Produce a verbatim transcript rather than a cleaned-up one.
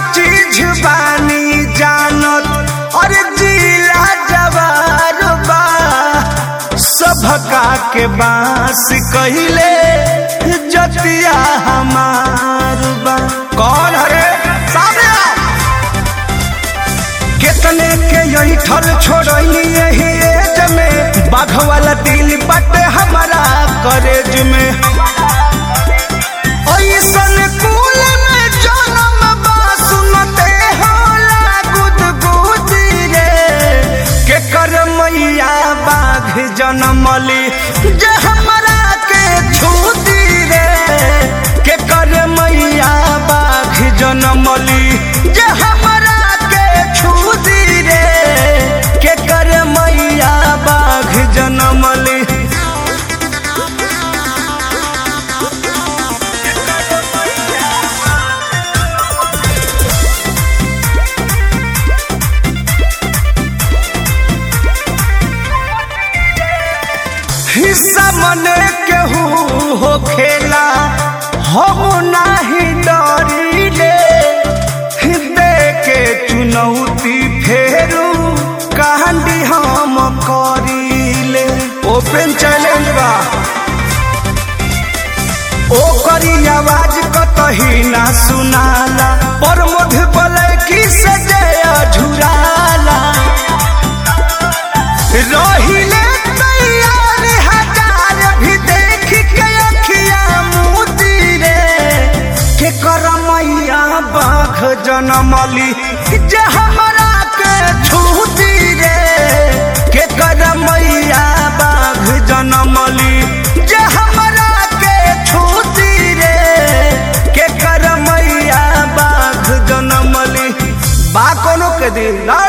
चीज बानी जानत और जिला जवार बा सबका के बास कहिले जतिया हमार बा। कौन हरे सामने कितने के यही ठल छोड़नी यही एज में बाघ वाला दिल बटे हमारा करेज में ऐसन कुल में जन्म बा सुनते होला गुदगुदी रे के कर मैया बाघ जनमली जे हमरा के छूती रे के कर मैया बाघ जनमली जे हमरा के छूती रे के कर मैया बाघ जनमली। हिस्सा मने केहू हो खेला हम नाही डरिले दे के चुनौती फेरू कहानी हम करिले। ओपन चैलेंज बा ओ करी आवाज कतही ना सुनाला पर मध बलैकी से जया झुराला रहिले बाघ जनमली जे हमरा के छूती रे के कर मैया बाघ जनमली जे हमरा के छूती रे के कर मैया बाघ जनमली बा कोनो के दिन।